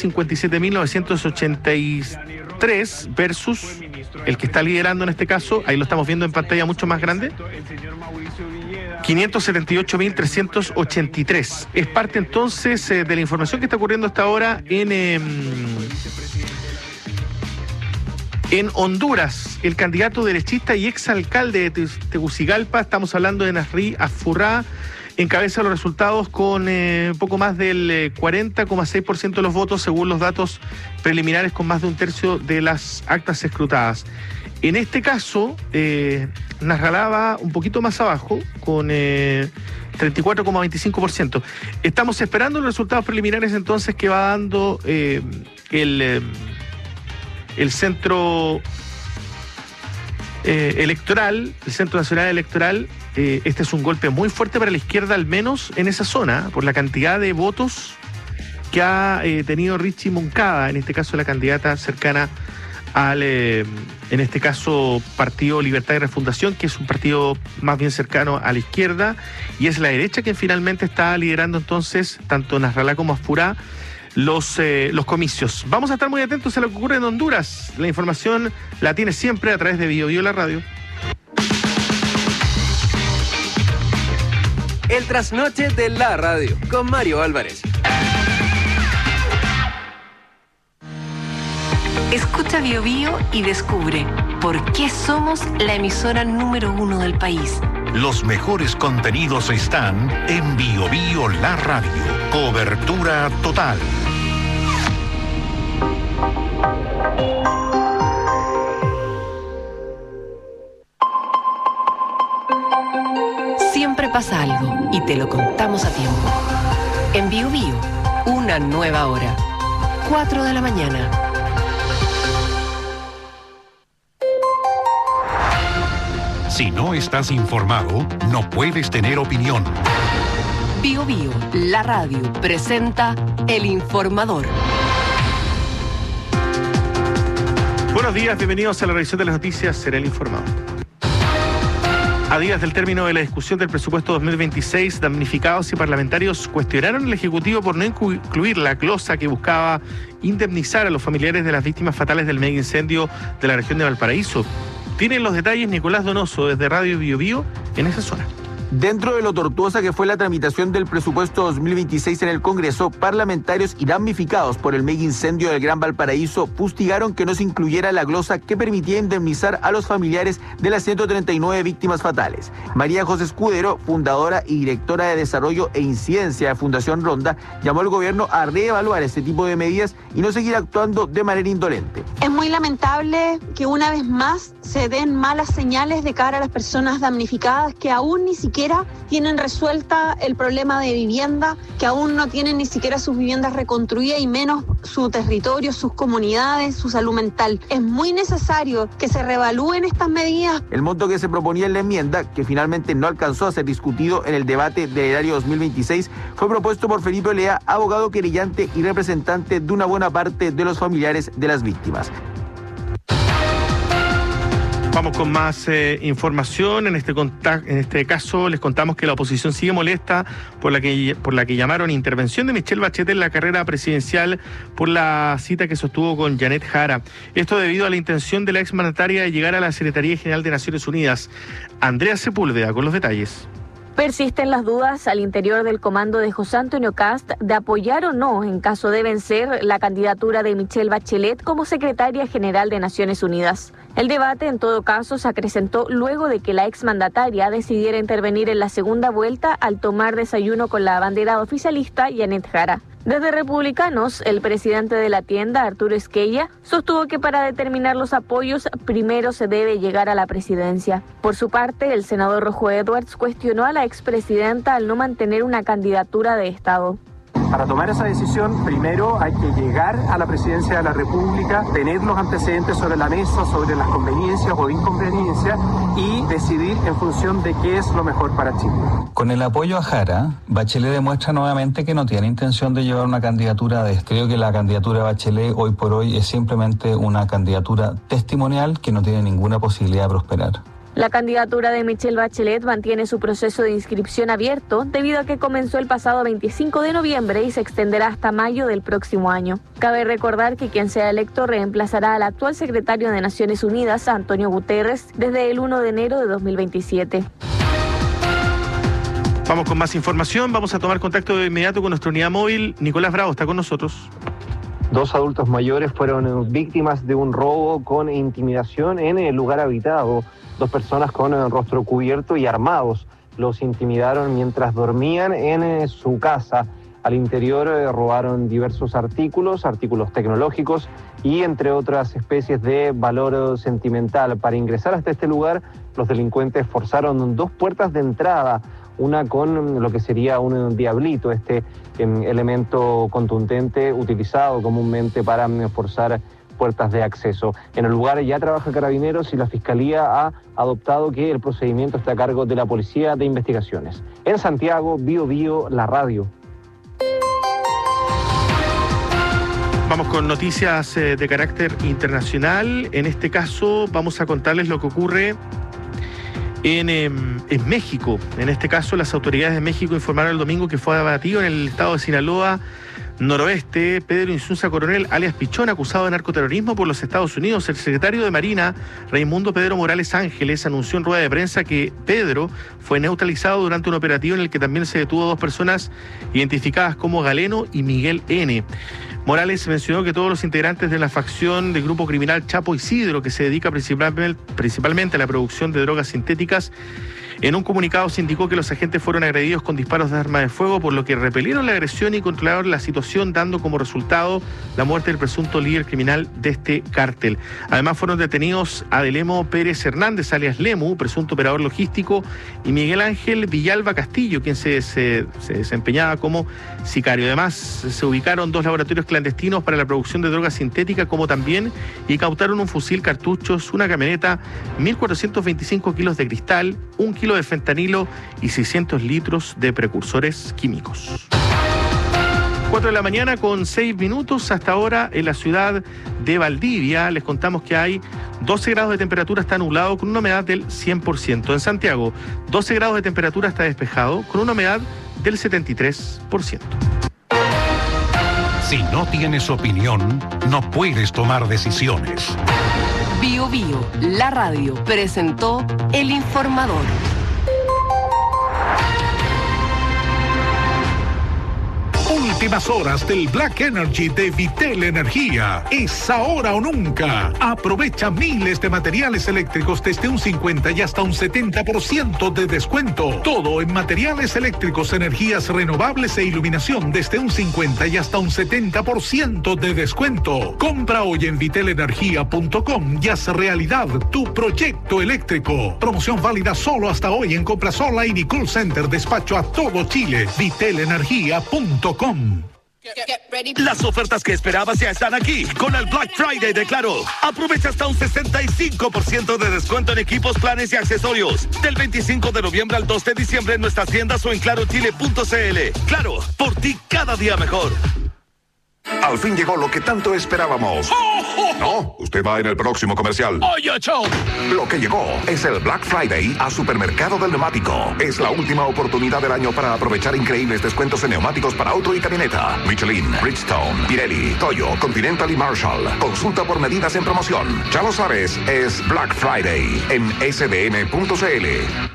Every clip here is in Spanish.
257.983 versus el que está liderando en este caso, ahí lo estamos viendo en pantalla mucho más grande, 578.383. Es parte entonces de la información que está ocurriendo hasta ahora en Honduras. El candidato derechista y exalcalde de Tegucigalpa, estamos hablando de Nasri Afurá, encabeza los resultados con poco más del 40,6% de los votos, según los datos preliminares, con más de un tercio de las actas escrutadas. En este caso, Nasrallah va un poquito más abajo, con 34,25%. Estamos esperando los resultados preliminares entonces que va dando el centro electoral, el Centro Nacional Electoral. Este es un golpe muy fuerte para la izquierda, al menos en esa zona, por la cantidad de votos que ha tenido Richie Moncada, en este caso la candidata cercana al, en este caso, Partido Libertad y Refundación, que es un partido más bien cercano a la izquierda, y es la derecha quien finalmente está liderando entonces, tanto Nasrallah como Afurá, los comicios. Vamos a estar muy atentos a lo que ocurre en Honduras. La información la tiene siempre a través de Bio Bio La Radio. El trasnoche de la radio, con Mario Álvarez. Escucha Bio Bio y descubre por qué somos la emisora número 1 del país. Los mejores contenidos están en Bio Bio La Radio. Cobertura total. Siempre pasa algo y te lo contamos a tiempo. En Bio Bio, una nueva hora. 4 de la mañana. Si no estás informado, no puedes tener opinión. Bio Bio, la radio, presenta El Informador. Buenos días, bienvenidos a la revisión de las noticias. Será El Informador. A días del término de la discusión del presupuesto 2026, damnificados y parlamentarios cuestionaron al Ejecutivo por no incluir la glosa que buscaba indemnizar a los familiares de las víctimas fatales del mega incendio de la región de Valparaíso. Tienen los detalles Nicolás Donoso desde Radio Bio Bio en esa zona. Dentro de lo tortuosa que fue la tramitación del presupuesto 2026 en el Congreso, parlamentarios y damnificados por el mega incendio del Gran Valparaíso fustigaron que no se incluyera la glosa que permitía indemnizar a los familiares de las 139 víctimas fatales. María José Escudero, fundadora y directora de Desarrollo e Incidencia de Fundación Ronda, llamó al gobierno a reevaluar este tipo de medidas y no seguir actuando de manera indolente. Es muy lamentable que una vez más se den malas señales de cara a las personas damnificadas que aún ni siquiera tienen resuelta el problema de vivienda, que aún no tienen ni siquiera sus viviendas reconstruidas y menos su territorio, sus comunidades, su salud mental. Es muy necesario que se reevalúen estas medidas. El monto que se proponía en la enmienda, que finalmente no alcanzó a ser discutido en el debate del erario 2026, fue propuesto por Felipe Olea, abogado querellante y representante de una buena parte de los familiares de las víctimas. Vamos con más información. En este caso les contamos que la oposición sigue molesta por la que llamaron intervención de Michelle Bachelet en la carrera presidencial por la cita que sostuvo con Janet Jara. Esto debido a la intención de la exmandataria de llegar a la Secretaría General de Naciones Unidas. Andrea Sepúlveda con los detalles. Persisten las dudas al interior del comando de José Antonio Kast de apoyar o no, en caso de vencer, la candidatura de Michelle Bachelet como secretaria general de Naciones Unidas. El debate, en todo caso, se acrecentó luego de que la exmandataria decidiera intervenir en la segunda vuelta al tomar desayuno con la abanderada oficialista Janet Jara. Desde Republicanos, el presidente de la tienda, Arturo Esquella, sostuvo que para determinar los apoyos primero se debe llegar a la presidencia. Por su parte, el senador Rojo Edwards cuestionó a la expresidenta al no mantener una candidatura de Estado. Para tomar esa decisión, primero hay que llegar a la presidencia de la República, tener los antecedentes sobre la mesa, sobre las conveniencias o inconveniencias y decidir en función de qué es lo mejor para Chile. Con el apoyo a Jara, Bachelet demuestra nuevamente que no tiene intención de llevar una candidatura de Estado. Creo que la candidatura de Bachelet hoy por hoy es simplemente una candidatura testimonial que no tiene ninguna posibilidad de prosperar. La candidatura de Michelle Bachelet mantiene su proceso de inscripción abierto debido a que comenzó el pasado 25 de noviembre y se extenderá hasta mayo del próximo año. Cabe recordar que quien sea electo reemplazará al actual secretario de Naciones Unidas, Antonio Guterres, desde el 1 de enero de 2027. Vamos con más información, vamos a tomar contacto de inmediato con nuestra unidad móvil. Nicolás Bravo está con nosotros. 2 adultos mayores fueron víctimas de un robo con intimidación en el lugar habitado. 2 personas con el rostro cubierto y armados los intimidaron mientras dormían en su casa. Al interior robaron diversos artículos tecnológicos y entre otras especies de valor sentimental. Para ingresar hasta este lugar, los delincuentes forzaron 2 puertas de entrada, una con lo que sería un diablito, elemento contundente utilizado comúnmente para forzar puertas de acceso. En el lugar ya trabaja Carabineros y la Fiscalía ha adoptado que el procedimiento está a cargo de la Policía de Investigaciones. En Santiago, Bio, la radio. Vamos con noticias de carácter internacional. En este caso vamos a contarles lo que ocurre en México. En este caso, las autoridades de México informaron el domingo que fue abatido en el estado de Sinaloa noroeste Pedro Insunza Coronel, alias Pichón, acusado de narcoterrorismo por los Estados Unidos. El secretario de Marina, Raimundo Pedro Morales Ángeles, anunció en rueda de prensa que Pedro fue neutralizado durante un operativo en el que también se detuvo a 2 personas identificadas como Galeno y Miguel N. Morales mencionó que todos los integrantes de la facción del grupo criminal Chapo Isidro, que se dedica principalmente a la producción de drogas sintéticas, en un comunicado se indicó que los agentes fueron agredidos con disparos de arma de fuego, por lo que repelieron la agresión y controlaron la situación, dando como resultado la muerte del presunto líder criminal de este cártel. Además fueron detenidos Adelemo Pérez Hernández, alias Lemu, presunto operador logístico, y Miguel Ángel Villalba Castillo, quien se desempeñaba como sicario. Además, se ubicaron 2 laboratorios clandestinos para la producción de drogas sintéticas, como también incautaron un fusil, cartuchos, una camioneta, 1.425 kilos de cristal, 1 kilo de fentanilo y 600 litros de precursores químicos. 4 de la mañana con 6 minutos. Hasta ahora en la ciudad de Valdivia les contamos que hay 12 grados de temperatura, está nublado con una humedad del 100%. En Santiago, 12 grados de temperatura, está despejado con una humedad del 73%. Si no tienes opinión, no puedes tomar decisiones. Bio, la radio, presentó El Informador. Últimas horas del Black Energy de Vitel Energía. Es ahora o nunca. Aprovecha miles de materiales eléctricos desde un 50 y hasta un 70% de descuento. Todo en materiales eléctricos, energías renovables e iluminación desde un 50 y hasta un 70% de descuento. Compra hoy en vitelenergia.com y haz realidad tu proyecto eléctrico. Promoción válida solo hasta hoy en compras online y call center, despacho a todo Chile. vitelenergia.com. Las ofertas que esperabas ya están aquí con el Black Friday de Claro. Aprovecha hasta un 65% de descuento en equipos, planes y accesorios. Del 25 de noviembre al 2 de diciembre en nuestras tiendas o en clarochile.cl. Claro, por ti cada día mejor. Al fin llegó lo que tanto esperábamos. No, usted va en el próximo comercial. ¡Oye, chao! Lo que llegó es el Black Friday a Supermercado del Neumático. Es la última oportunidad del año para aprovechar increíbles descuentos en neumáticos para auto y camioneta. Michelin, Bridgestone, Pirelli, Toyo, Continental y Marshall. Consulta por medidas en promoción. Ya lo sabes, es Black Friday en sdn.cl.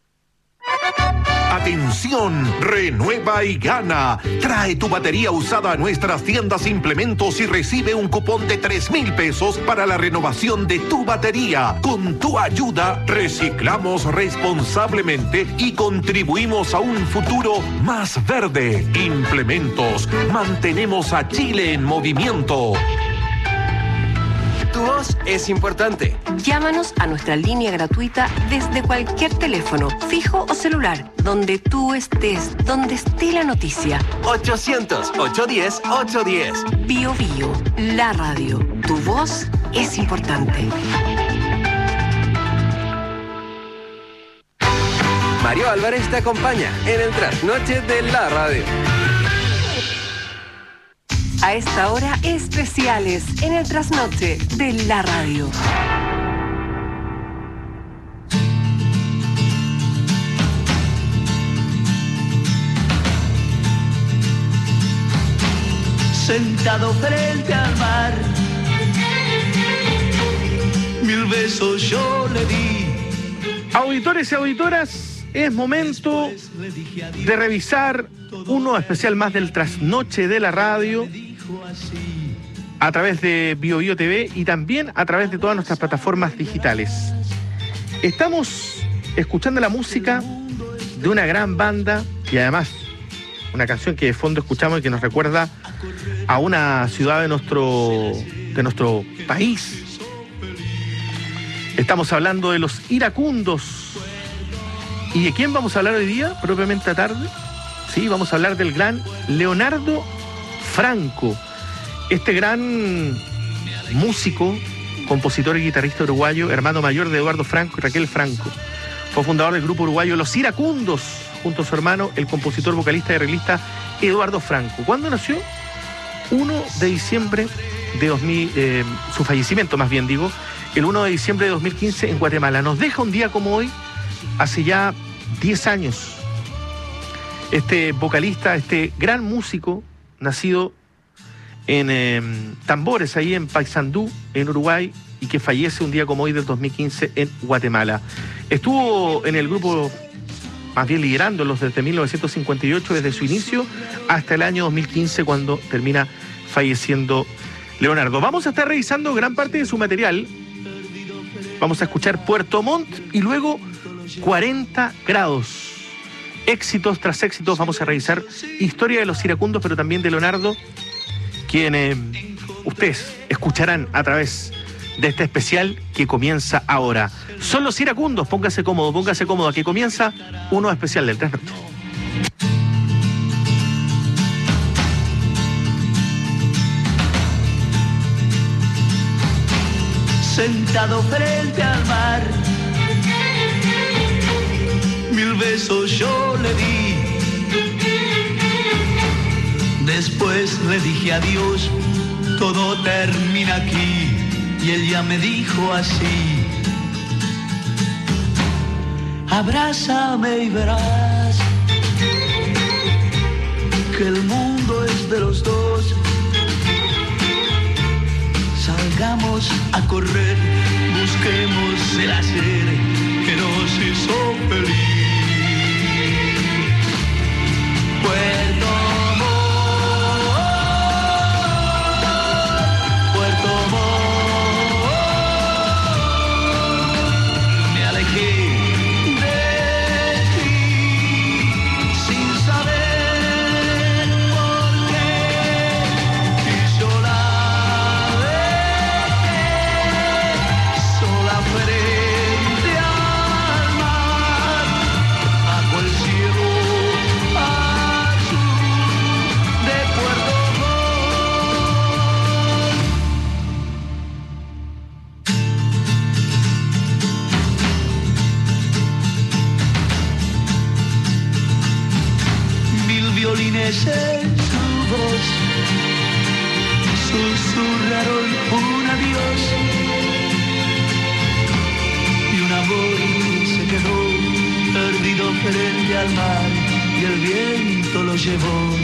Atención, renueva y gana. Trae tu batería usada a nuestras tiendas Implementos y recibe un cupón de 3,000 pesos para la renovación de tu batería. Con tu ayuda, reciclamos responsablemente y contribuimos a un futuro más verde. Implementos, mantenemos a Chile en movimiento. Tu voz es importante. Llámanos a nuestra línea gratuita desde cualquier teléfono, fijo o celular, donde tú estés, donde esté la noticia. 800-810-810. Bio, la radio. Tu voz es importante. Mario Álvarez te acompaña en el trasnoche de la radio. A esta hora, especiales en el trasnoche de la radio. sentado frente al mar. 1000 besos yo le di. Auditores y auditoras, es momento de revisar uno especial más del Trasnoche de la Radio a través de BioBio TV y también a través de todas nuestras plataformas digitales. Estamos escuchando la música de una gran banda y además una canción que de fondo escuchamos y que nos recuerda a una ciudad de nuestro país. Estamos hablando de los iracundos. ¿Y de quién vamos a hablar hoy día, propiamente a tarde? Sí, vamos a hablar del gran Leonardo Franco. Este gran músico, compositor y guitarrista uruguayo, hermano mayor de Eduardo Franco y Raquel Franco. Fue fundador del grupo uruguayo Los Iracundos, junto a su hermano, el compositor, vocalista y arreglista Eduardo Franco. ¿Cuándo nació? 1 de diciembre de 2000, su fallecimiento más bien digo, el 1 de diciembre de 2015 en Guatemala. Nos deja un día como hoy, hace ya 10 años. Este vocalista, este gran músico, nacido en Tambores, ahí en Paysandú, en Uruguay, y que fallece un día como hoy del 2015 en Guatemala. Estuvo en el grupo, más bien liderándolos desde 1958, desde su inicio, hasta el año 2015, cuando termina falleciendo Leonardo. Vamos a estar revisando gran parte de su material. Vamos a escuchar Puerto Montt y luego 40 grados. Éxitos tras éxitos. Vamos a revisar historia de los iracundos, pero también de Leonardo, quien ustedes escucharán a través de este especial que comienza ahora. Son los iracundos. Póngase cómodo, que comienza uno especial del Trasnoche. Sentado frente al mar, 1000 besos yo le di. Después le dije adiós, todo termina aquí. Y ella me dijo así: abrázame y verás que el mundo es de los dos. Salgamos a correr, busquemos el hacer que nos hizo feliz. Puerto Montt, Puerto Montt, me alejé de ti sin saber por qué, y yo la frente al mar, bajo el cielo azul de Puerto Montt. 1000 violines en su voz susurraron un adiós. Amor se quedó perdido frente al mar y el viento lo llevó.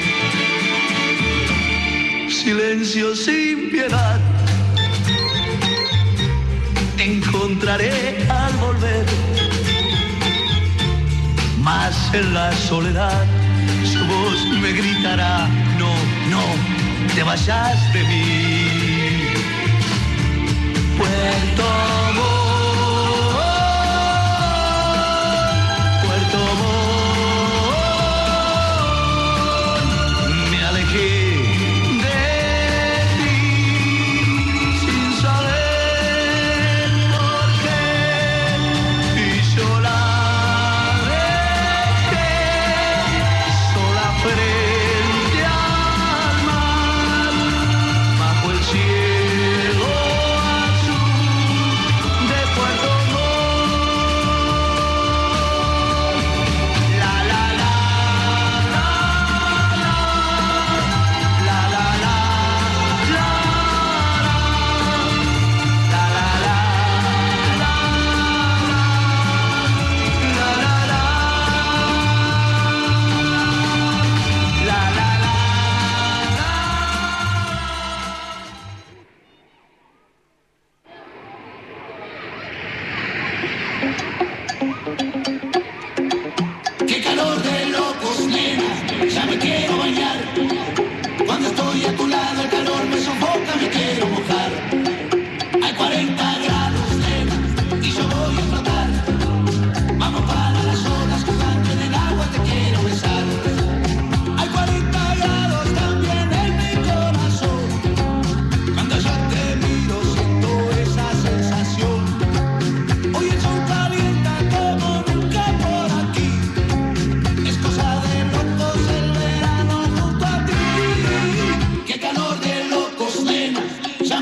Silencio sin piedad encontraré al volver, mas en la soledad su voz me gritará: no, no te vayas de mí. Puerto Montt,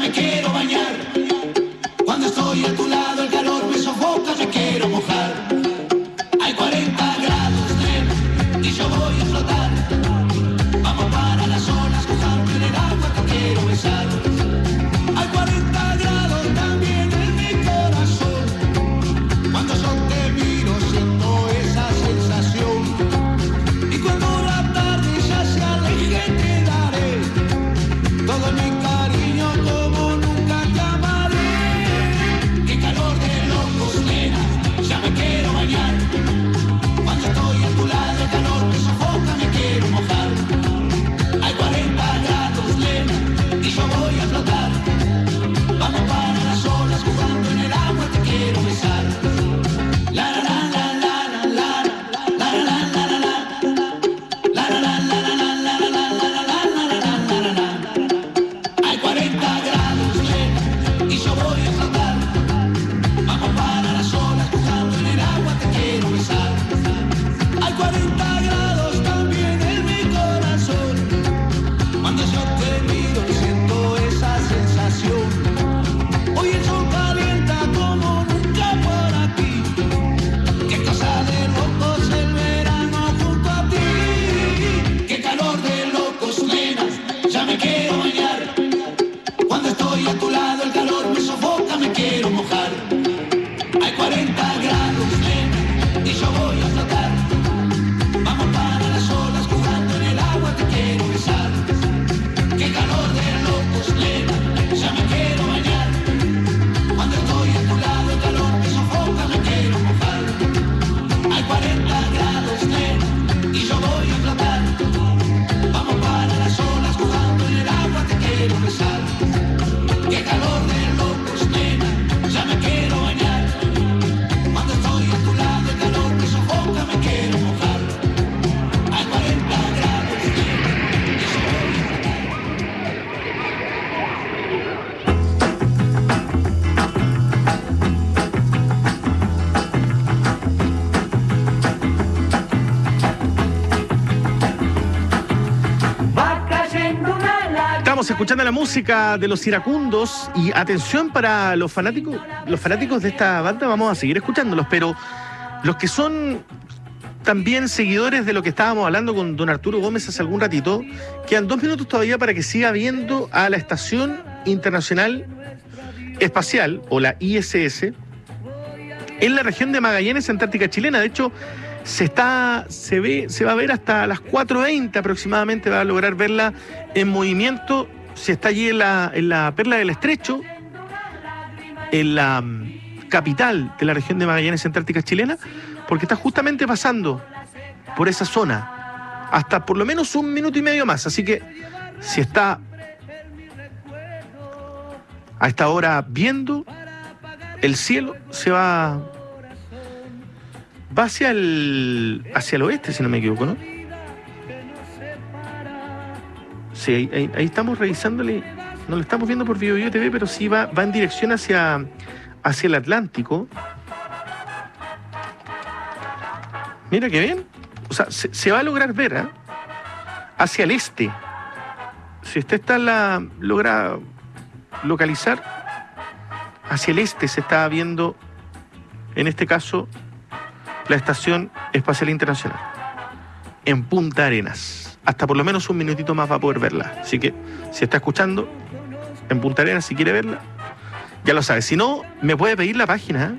me quiero bañar. Cuando estoy a tu lado el calor me sofoca, me quiero mojar. Hay 40 grados, nena, y yo voy a flotar. Vamos para las olas, mojando en el agua, te quiero besar. Hay 40 grados también en mi corazón. Cuando yo te miro siento esa sensación. Y cuando la tarde ya se aleje te daré todo mi cariño como nunca te amaré. Qué calor de locos, nena, ya me quiero bañar. Cuando estoy a tu lado el calor me sofoca, me quiero mojar. Hay 40 grados, nena, y yo voy a flotar. Vamos para las olas, jugando en el agua, te quiero besar. La la la la la la la la la la la la. La la la la la la la la la la la la. Hay 40 grados, nena, y yo voy a flotar. Vamos para las olas, jugando en el agua, te quiero besar. Hay 40 grados también en mi corazón. Cuando yo te miro siento esa sensación. Hoy el sol calienta como nunca por aquí. Qué cosa de locos el verano junto a ti. Qué calor de locos, nena, ya me quiero bañar. Cuando estoy a tu lado el calor me sofoca, me quiero mojar. Hay 40 grados, nena, y yo voy a flotar. Vamos para las olas, jugando en el agua, te quiero besar. Qué calor de locos, nena, ya me quiero bañar. Cuando estoy a tu lado el calor me sofoca, me quiero mojar. Hay 40 grados, nena, y yo voy a flotar. Vamos para las olas, jugando en el agua, te quiero besar. Qué calor de locos, nena, ya me quiero bañar. Cuando estoy a tu lado el calor me sofoca, me quiero mojar. Hay 40 grados, nena, y yo voy a flotar. Va cayendo una lágrima. Estamos escuchando la música de los iracundos y atención para los fanáticos de esta banda, vamos a seguir escuchándolos, pero los que son también seguidores de lo que estábamos hablando con don Arturo Gómez hace algún ratito, quedan 2 minutos todavía para que siga viendo a la Estación Internacional Espacial, o la ISS, en la región de Magallanes, Antártica Chilena. De hecho, se va a ver hasta las 4:20 aproximadamente, va a lograr verla en movimiento. Si está allí en la Perla del Estrecho, en la capital de la región de Magallanes, Antártica Chilena, porque está justamente pasando por esa zona hasta por lo menos 1 minuto y medio más. Así que si está a esta hora viendo el cielo, se va hacia el oeste, si no me equivoco, ¿no? Sí, ahí estamos revisándole, no lo estamos viendo por BioBio TV, pero sí va en dirección hacia el Atlántico. Mira qué bien. O sea, se va a lograr ver, ¿eh? Hacia el este. Si usted logra localizar, hacia el este se está viendo, en este caso, la Estación Espacial Internacional, en Punta Arenas. Hasta por lo menos 1 minutito más va a poder verla. Así que, si está escuchando en Punta Arenas, si quiere verla, ya lo sabe. Si no, me puede pedir la página,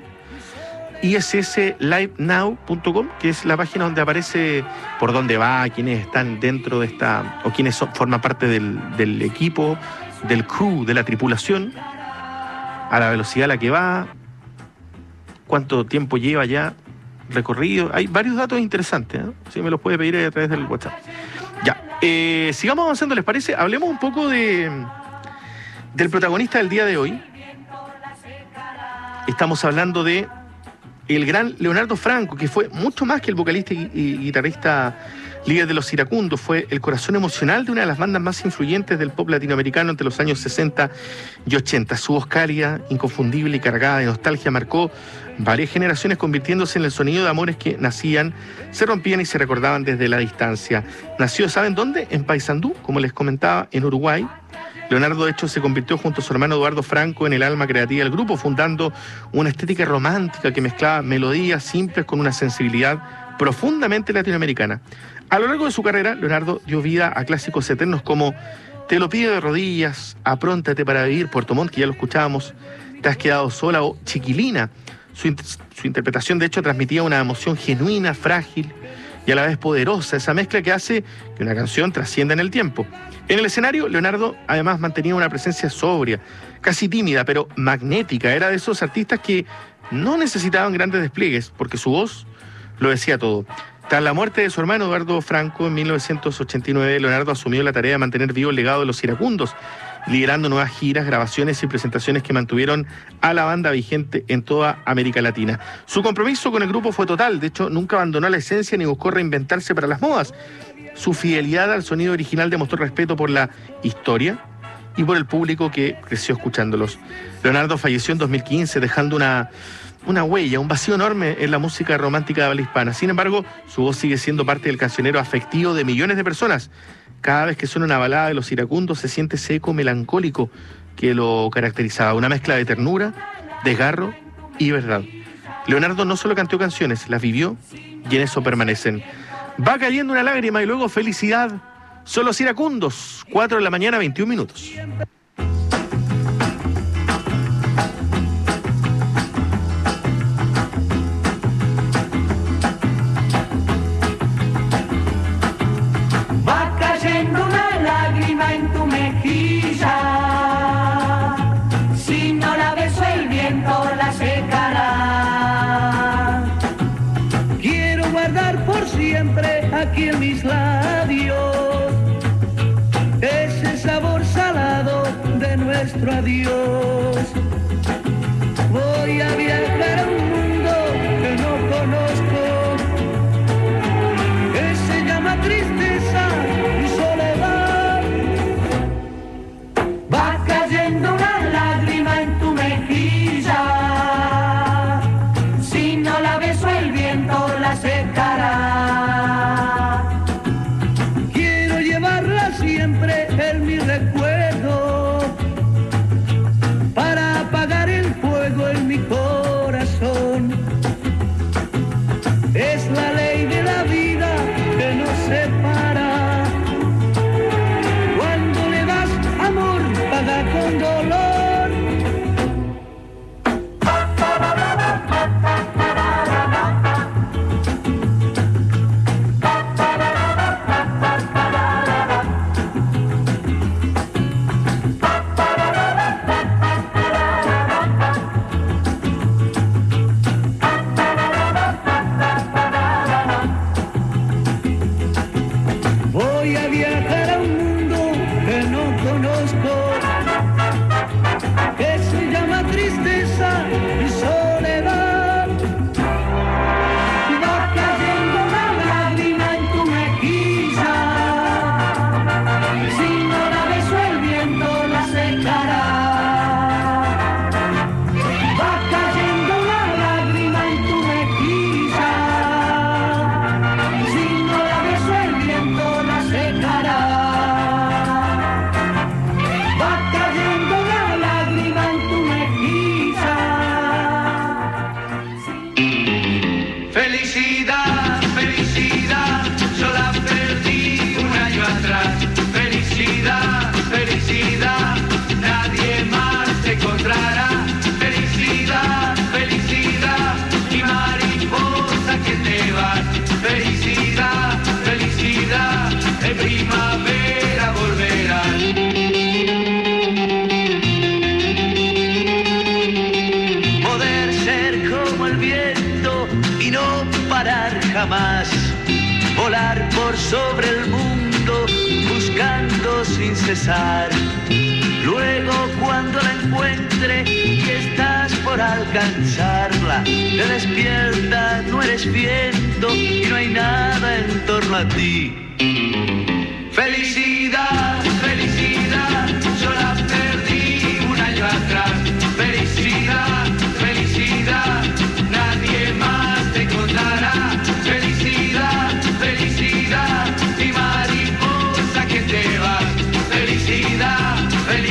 issLiveNow.com, que es la página donde aparece por dónde va, quiénes están dentro de esta, o quiénes forman parte del equipo, del crew, de la tripulación, a la velocidad a la que va, cuánto tiempo lleva ya recorrido. Hay varios datos interesantes, ¿eh? Sí, me los puede pedir a través del WhatsApp. Ya, sigamos avanzando, ¿les parece? Hablemos un poco del protagonista del día de hoy. Estamos hablando de el gran Leonardo Franco, que fue mucho más que el vocalista y guitarrista líder de los Iracundos. Fue el corazón emocional de una de las bandas más influyentes del pop latinoamericano entre los años 60 y 80. Su voz cálida, inconfundible y cargada de nostalgia marcó varias generaciones, convirtiéndose en el sonido de amores que nacían, se rompían y se recordaban desde la distancia. Nació, ¿saben dónde? En Paysandú, como les comentaba, en Uruguay, Leonardo, de hecho, se convirtió junto a su hermano Eduardo Franco en el alma creativa del grupo, fundando una estética romántica que mezclaba melodías simples con una sensibilidad profundamente latinoamericana. A lo largo de su carrera, Leonardo dio vida a clásicos eternos como Te lo pido de rodillas, Apróntate para vivir, Puerto Montt, que ya lo escuchábamos, Te has quedado sola o Chiquilina. Su interpretación, de hecho, transmitía una emoción genuina, frágil y a la vez poderosa, esa mezcla que hace que una canción trascienda en el tiempo. En el escenario, Leonardo además mantenía una presencia sobria, casi tímida, pero magnética. Era de esos artistas que no necesitaban grandes despliegues, porque su voz lo decía todo. Tras la muerte de su hermano Eduardo Franco en 1989, Leonardo asumió la tarea de mantener vivo el legado de los iracundos, liderando nuevas giras, grabaciones y presentaciones que mantuvieron a la banda vigente en toda América Latina. Su compromiso con el grupo fue total, de hecho nunca abandonó la esencia ni buscó reinventarse para las modas. Su fidelidad al sonido original demostró respeto por la historia y por el público que creció escuchándolos. Leonardo falleció en 2015 dejando una huella, un vacío enorme en la música romántica de habla hispana. Sin embargo, su voz sigue siendo parte del cancionero afectivo de millones de personas. Cada vez que suena una balada de los iracundos se siente ese eco melancólico que lo caracterizaba, una mezcla de ternura, desgarro y verdad. Leonardo no solo cantó canciones, las vivió y en eso permanecen. Va cayendo una lágrima y luego felicidad. Son los iracundos, 4 de la mañana, 21 minutos. Va cayendo una lágrima en tu mejilla, si no la beso el viento la secará. Quiero guardar por siempre aquí en mis labios ese sabor salado de nuestro adiós. Voy a viajar a un mundo que no conozco, que se llama tristeza y soledad. Va cayendo una lágrima en tu mejilla, si no la beso el viento la secará. Quiero llevarla siempre en mi recuerdo para apagar el fuego en mi corazón. Es la ley de la vida que nos separa. Cuando le das amor, paga con dolor. Voy a viajar a un mundo que no conozco, que se llama tristeza y soledad. Va cayendo una lágrima en tu mejilla, si no la beso el viento la secará. Va cayendo una lágrima en tu mejilla, si no la beso el viento la secará. Va cayendo una lágrima en tu mejilla. Felicidad, felicidad, yo la perdí un año atrás. Felicidad, felicidad, nadie más te encontrará. Felicidad, felicidad, mi mariposa que te vas. Felicidad, felicidad, en primavera volverás. Poder ser como el viento y no parar jamás. Volar por sobre el mundo buscando sin cesar. Luego cuando la encuentre y estás por alcanzarla, te despierta, no eres viento y no hay nada en torno a ti. Felicidad, felicidad, yo la perdí un año atrás. Felicidad, felicidad, nadie más te encontrará. Felicidad, felicidad, mi mariposa que te vas. Felicidad, felicidad.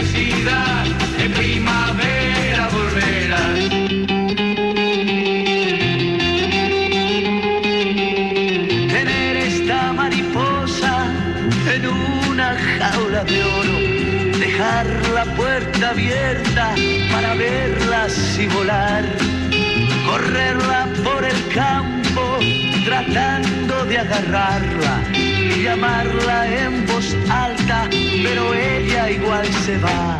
boca abierta para verlas y volar, correrla por el campo tratando de agarrarla, llamarla en voz alta, pero ella igual se va.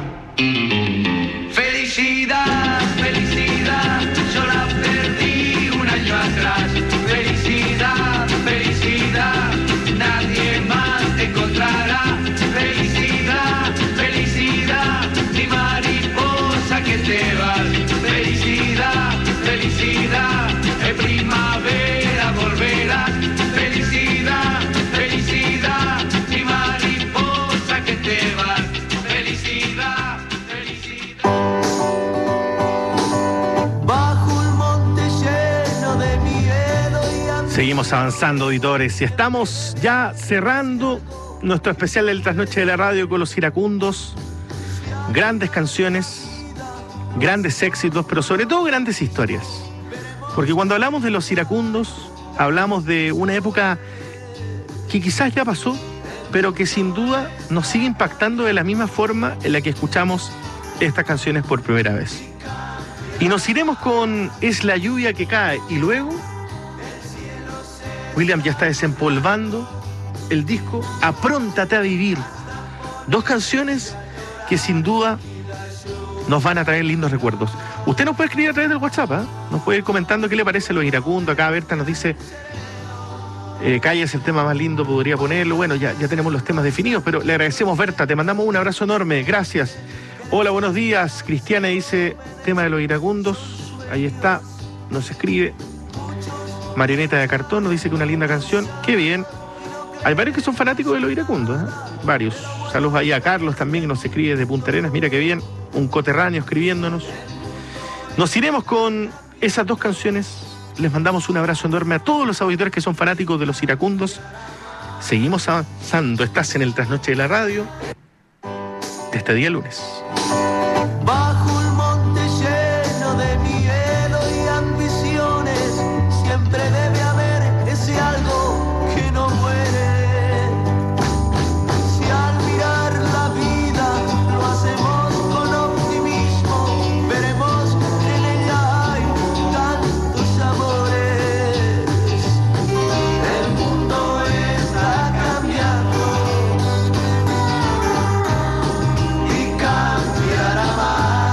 Felicidad, felicidad, yo la perdí un año atrás. Felicidad, felicidad, nadie más te encontrará. Felicidad, felicidad, mi mariposa que te vas. Felicidad, felicidad, en primavera volverás. Felicidad, felicidad, mi mariposa que te vas. Felicidad, felicidad. Bajo un monte lleno de miedo y Seguimos avanzando, auditores, y estamos ya cerrando nuestro especial del Trasnoche de la Radio con los iracundos. Grandes canciones, grandes éxitos, pero sobre todo grandes historias. Porque cuando hablamos de los iracundos, hablamos de una época que quizás ya pasó, pero que sin duda nos sigue impactando de la misma forma en la que escuchamos estas canciones por primera vez. Y nos iremos con Es la lluvia que cae, y luego William ya está desempolvando el disco Apróntate a vivir. Dos canciones que sin duda nos van a traer lindos recuerdos. Usted nos puede escribir a través del WhatsApp, ¿eh? Nos puede ir comentando qué le parece los iracundos. Acá Berta nos dice, Calle es el tema más lindo, podría ponerlo. Bueno, ya tenemos los temas definidos, pero le agradecemos, Berta, te mandamos un abrazo enorme, gracias. Hola, buenos días. Cristiana dice, tema de los iracundos. Ahí está, nos escribe. Marioneta de cartón nos dice que una linda canción. Qué bien. Hay varios que son fanáticos de los iracundos, ¿eh? Varios. Saludos ahí a Carlos también, que nos escribe desde Punta Arenas. Mira qué bien, un coterráneo escribiéndonos. Nos iremos con esas dos canciones. Les mandamos un abrazo enorme a todos los auditores que son fanáticos de los iracundos. Seguimos avanzando. Estás en el Trasnoche de la Radio de este día lunes. Bajo un monte lleno de miedo y ambiciones, siempre debe haber ese algo que no muere. Si al mirar la vida lo hacemos con optimismo, veremos que en ella hay tantos amores. El mundo está cambiando y cambiará más.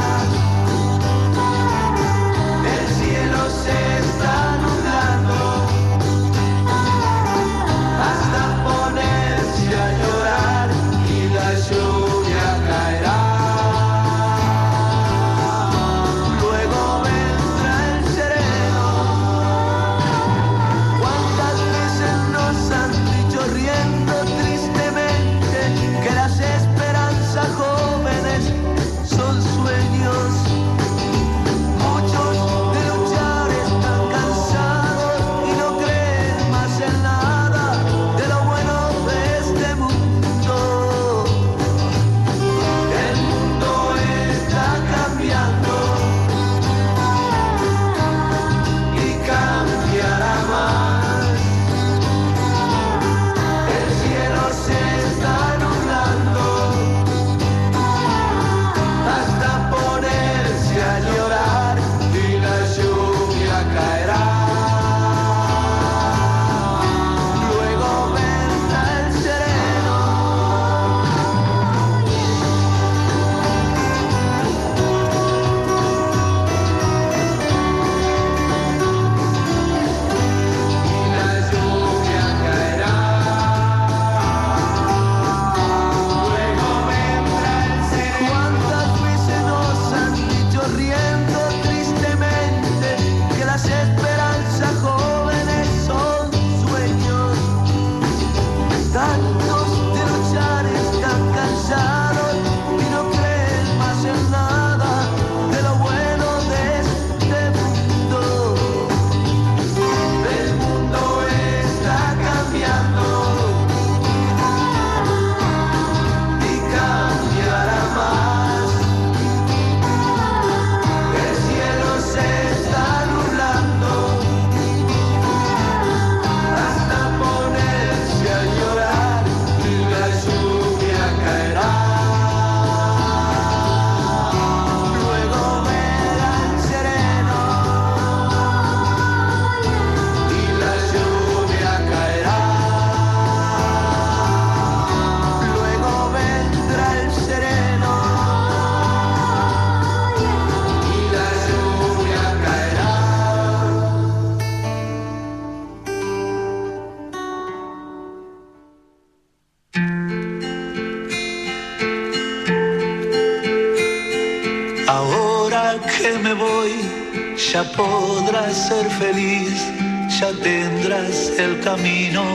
Ahora que me voy, ya podrás ser feliz, ya tendrás el camino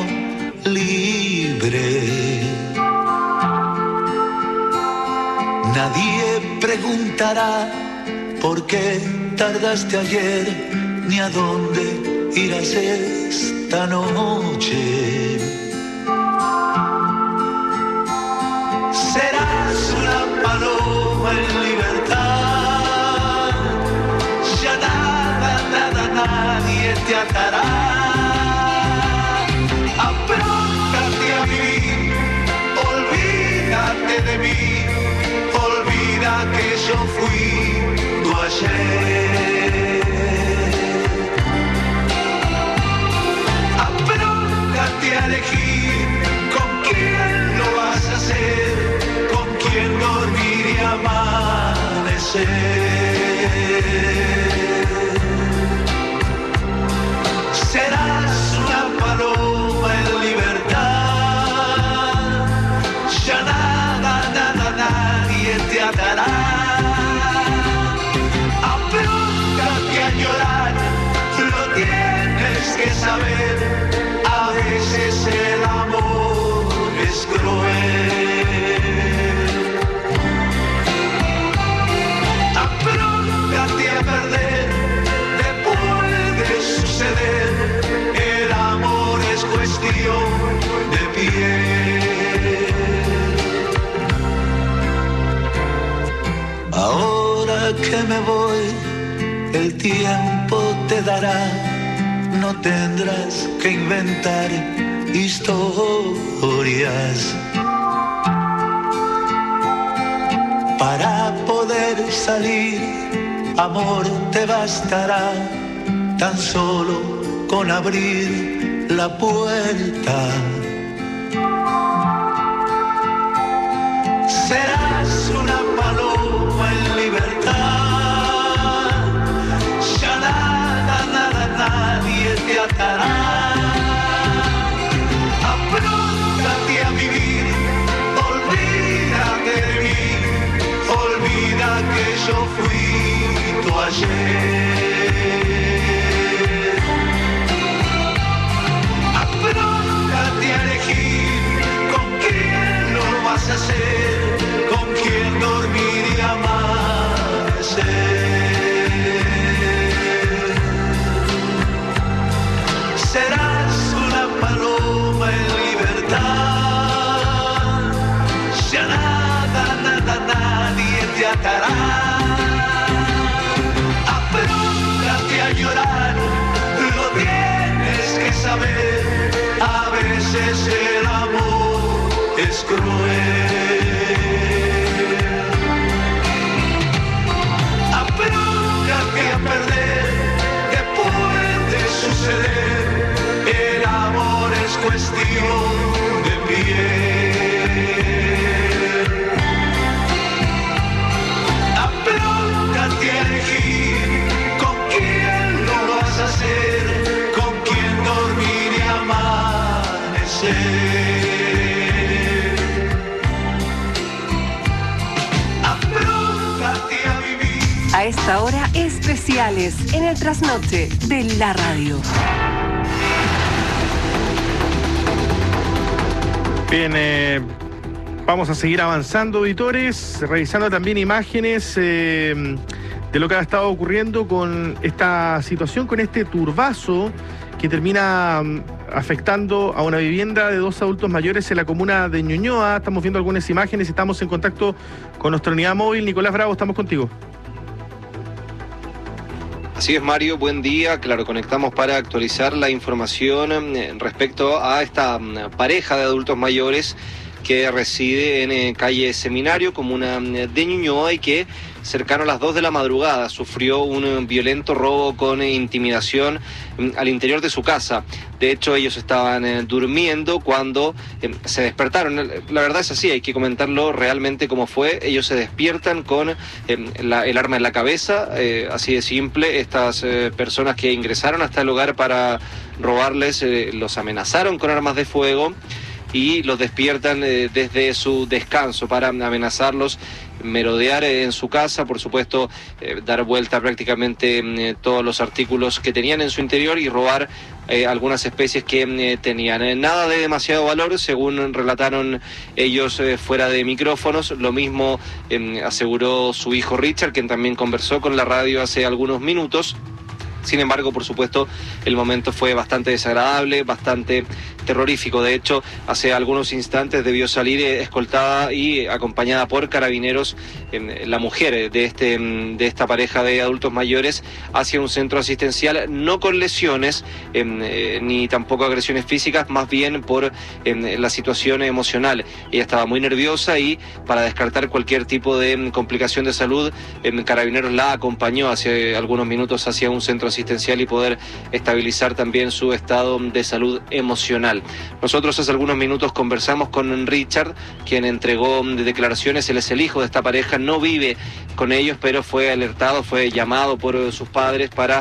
libre. Nadie preguntará por qué tardaste ayer, ni a dónde irás esta noche. Serás una paloma en libertad, ya nada, nadie te atará. Apróntate a vivir, olvídate de mí, olvida que yo fui tu ayer. Apróntate a elegir con quién lo vas a hacer, con quién dormir y amanecer. Serás una paloma en libertad, ya nada, nadie te atará. Apróntate a llorar, lo tienes que saber, a veces el amor es cruel. Apróntate a perder, te puede suceder, el amor es cuestión de piel. Ahora que me voy, el tiempo te dará, no tendrás que inventar historias. Para poder salir, amor, te bastará tan solo con abrir la puerta. Serás una paloma en libertad, ya nada, nadie te atará. Apróntate a vivir, olvídate de mí, olvida que yo fui tu ayer. Apróntate a elegir con quién lo vas a hacer, con quién dormir y amanecer. Serás una paloma en libertad, ya nada, nadie te atará. Apróntate a llorar, lo tienes que saber, a veces el amor es cruel. Apróntate a perder, te puede suceder, el amor es cuestión de piel. Apróntate a elegir con quién lo vas a hacer, con quién dormir y amanecer. Apróntate a vivir. A esta hora, especiales en el trasnoche de la radio. Bien, vamos a seguir avanzando, auditores, revisando también imágenes de lo que ha estado ocurriendo con esta situación, con este turbazo que termina afectando a una vivienda de 2 adultos mayores en la comuna de Ñuñoa. Estamos viendo algunas imágenes, estamos en contacto con nuestra unidad móvil. Nicolás Bravo, estamos contigo. Así es, Mario, buen día. Claro, conectamos para actualizar la información respecto a esta pareja de adultos mayores que reside en calle Seminario, comuna de Ñuñoa, y que cercano a las 2 de la madrugada sufrió un violento robo con intimidación al interior de su casa. De hecho, ellos estaban durmiendo cuando se despertaron. La verdad es así, hay que comentarlo realmente como fue. Ellos se despiertan con el arma en la cabeza, así de simple. Estas personas que ingresaron hasta el hogar para robarles los amenazaron con armas de fuego y los despiertan desde su descanso para amenazarlos merodear en su casa, por supuesto, dar vuelta prácticamente todos los artículos que tenían en su interior y robar algunas especies que tenían. Nada de demasiado valor, según relataron ellos fuera de micrófonos. Lo mismo aseguró su hijo Richard, quien también conversó con la radio hace algunos minutos. Sin embargo, por supuesto, el momento fue bastante desagradable, bastante terrorífico. De hecho, hace algunos instantes debió salir escoltada y acompañada por carabineros la mujer de esta pareja de adultos mayores hacia un centro asistencial, no con lesiones ni tampoco agresiones físicas, más bien por la situación emocional. Ella estaba muy nerviosa y para descartar cualquier tipo de complicación de salud, Carabineros la acompañó hace algunos minutos hacia un centro asistencial y poder estabilizar también su estado de salud emocional. Nosotros hace algunos minutos conversamos con Richard, quien entregó declaraciones. Él es el hijo de esta pareja, no vive con ellos, pero fue alertado, fue llamado por sus padres para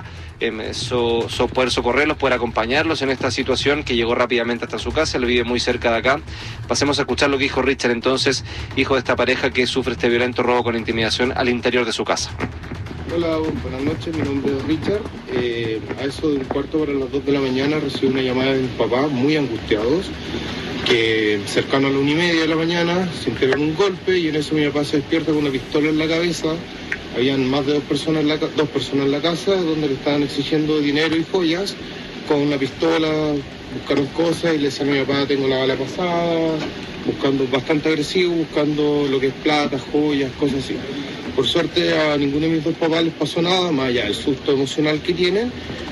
poder socorrerlos, poder acompañarlos en esta situación que llegó rápidamente hasta su casa. Él vive muy cerca de acá. Pasemos a escuchar lo que dijo Richard, entonces, hijo de esta pareja que sufre este violento robo con intimidación al interior de su casa. Hola, buenas noches, mi nombre es Richard. A eso de 1:15 de la mañana recibí una llamada de mis papás muy angustiados, que cercano a la 1:30 de la mañana sintieron un golpe y en eso mi papá se despierta con una pistola en la cabeza. Habían más de dos personas en la casa donde le estaban exigiendo dinero y joyas. Con una pistola buscaron cosas y le decían a mi papá: tengo la bala pasada, buscando, bastante agresivo, buscando lo que es plata, joyas, cosas así. Por suerte a ninguno de mis dos papás les pasó nada, más allá del susto emocional que tienen,